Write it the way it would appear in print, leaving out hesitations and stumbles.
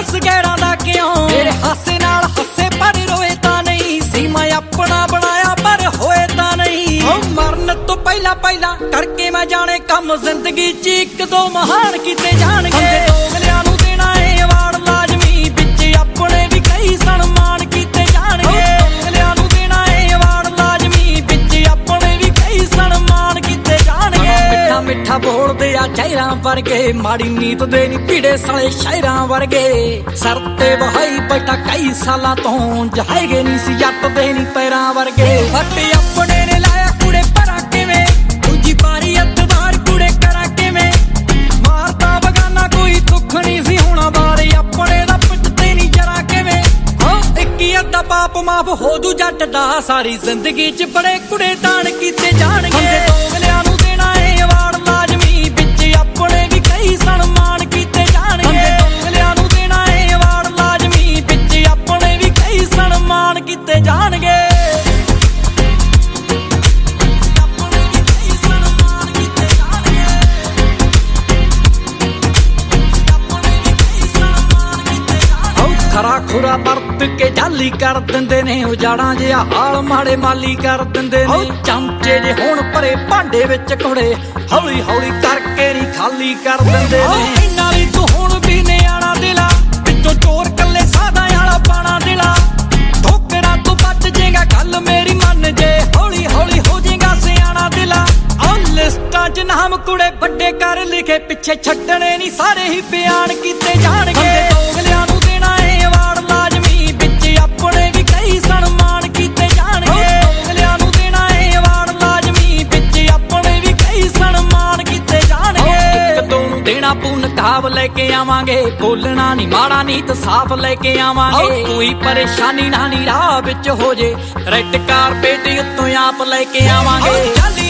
दस गैरां दा क्यों तेरे हासे नाल हसे पर रोए तां नहीं सी मैं अपना बनाया पर होए तां नहीं मरन तो पहला पहला करके मैं जाने कम जिंदगी च एक दो महान कीते जाणगे दोगलियां नूं देना ए अवार्ड लाजमी विच अपने भी कई सन्मान कीते जाणगे दोगलियां नूं देना ए अवार्ड लाजमी विच अपने भी कई सन्मान कीते जाणगे मिठा मिठा बोलदे आ चेहरा वर्गे माड़ी नीत दे नी पीड़े साले शायरां वर्गे सर ते बहाई बैठा कई सालां तो जहाएगे नी सी जट दे नी पैरां वर्गे हट अपने ने लाया कुड़े परा किवें दूजी पारी अतदार कुड़े करा किवें मारता बगाना कोई दुख नहीं सी होना बारे अपने दा पिटते नी जरा किवें एक ही अद्धा पाप माफ हो जू जट दा सारी जिंदगी च बड़े कुड़े दान कीते जाणगे दोगलियां नूं देना ए अवार्ड लाजमी विच अपने भी कई सन्मान कीते जाणगे दोगलियां नूं देना ए अवार्ड लाजमी विच अपने भी कई सन्मान कीते जाणगे खरा खुरा परत के जाली कर दिंदे ने उजाड़ा जिहा हाल माड़े माली कर दिंदे ने चमचे जे होण भरे भांडे विच कुड़े हौली हौली करके नी खाली कर दिंदे ने इन्ना वी तू हुण भी निआणा दिला विचों चोर कल्ले सादा आला पाना दिला ठोकरां तों बच जेगा गल मेरी मन जे हौली हौली हो जेगा सियाणा दिला लिस्टां च नाम कुड़े वड्डे कर लिखे पिछे छड्डणे नी सारे ही बयान कीते जाणगे दोगलियां नूं देना ए अवार्ड लाजमी विच अपने भी कई सन्मान कीते जाणगे दोगलियां नूं देना ए अवार्ड लाजमी विच अपने भी कई सन्मान कीते जाणगे एक दो नूं देना पून काब लेके आवांगे बोलना नी माड़ा नीत साफ लेके आवांगे कोई परेशानी ना नी राह विच हो जे रेड कारपेट उत्तों आप लेके आवांगे